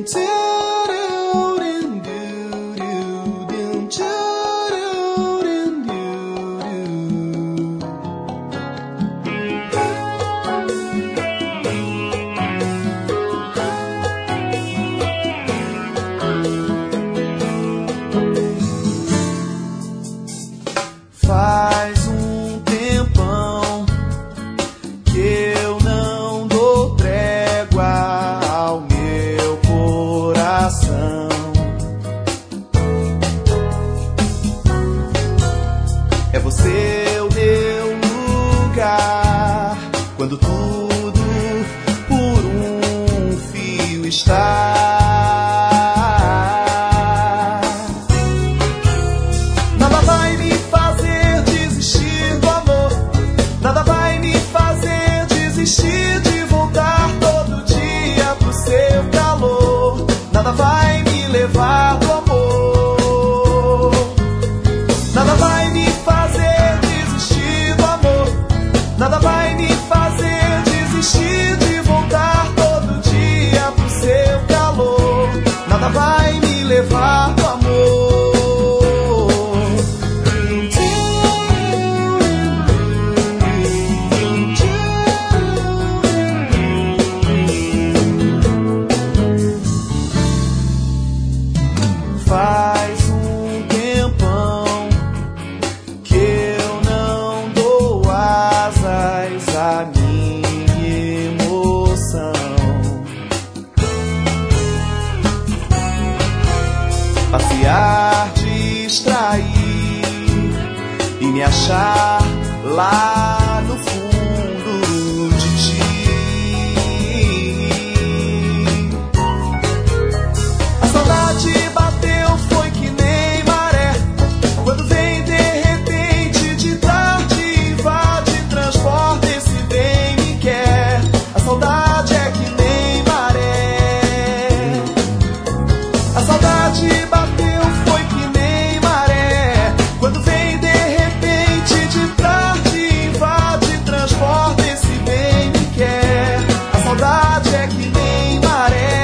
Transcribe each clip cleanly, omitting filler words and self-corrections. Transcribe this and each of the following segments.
Faz um tempão que eu não dou trégua ao meu coração. É você o meu lugar quando tudo por um fio está. Nada vai me fazer desistir do amor, nada vai me fazer desistir de voltar todo dia pro seu calor. Nada vai me levar do amor, nada vai me fazer desistir do amor, nada vai me fazer desistir de voltar todo dia pro seu calor. Nada vai me levar do amor. Faz um tempão que eu não dou asas à minha emoção. Passear, distrair e me achar lá no fundo de ti. A saudade bateu, foi que nem maré, quando vem de repente de tarde, invade, transporta, esse bem me quer. A saudade é que nem maré, a saudade bateu, foi que nem maré, quando vem de repente de tarde, invade, transporta, esse bem me quer. A saudade é que nem maré.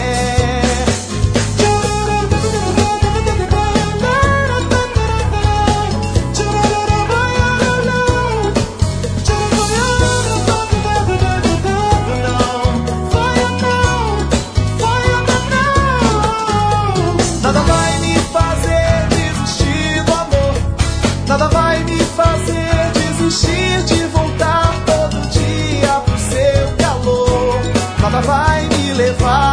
Nada vai me fazer desistir do amor, nada vai me fazer desistir de voltar todo dia pro seu calor. Nada vai me levar